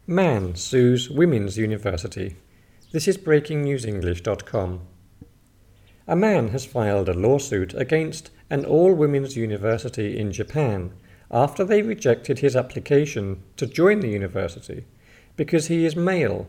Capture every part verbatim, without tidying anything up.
Man sues women's university. This is breaking news english dot com. A man has filed a lawsuit against an all-women's university in Japan after they rejected his application to join the university because he is male.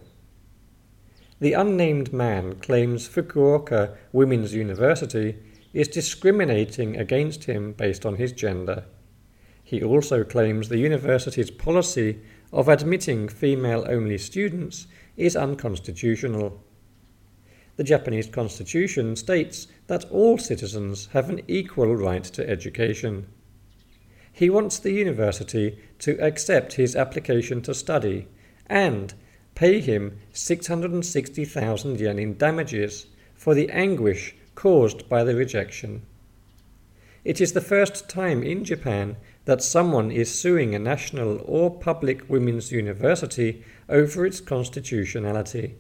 The unnamed man claims Fukuoka Women's University is discriminating against him based on his gender. He also claims the university's policy of admitting female-only students is unconstitutional. The Japanese constitution states that all citizens have an equal right to education. He wants the university to accept his application to study and pay him six hundred sixty thousand yen in damages for the anguish caused by the rejection. It is the first time in Japan that someone is suing a national or public women's university over its constitutionality.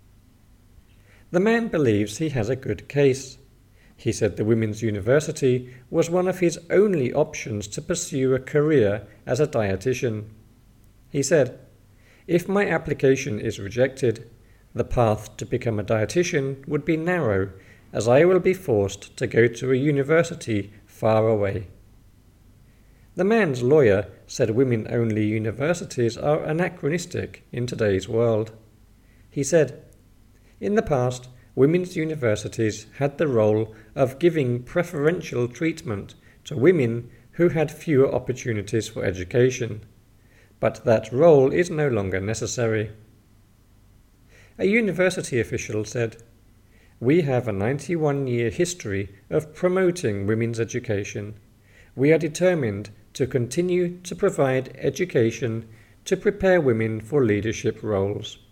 The man believes he has a good case. He said the women's university was one of his only options to pursue a career as a dietitian. He said, "If my application is rejected, the path to become a dietitian would be narrow, as I will be forced to go to a university far away." The man's lawyer said women-only universities are anachronistic in today's world. He said, "In the past, women's universities had the role of giving preferential treatment to women who had fewer opportunities for education, but that role is no longer necessary." A university official said, "We have a ninety-one-year history of promoting women's education. We are determined to continue to provide education to prepare women for leadership roles."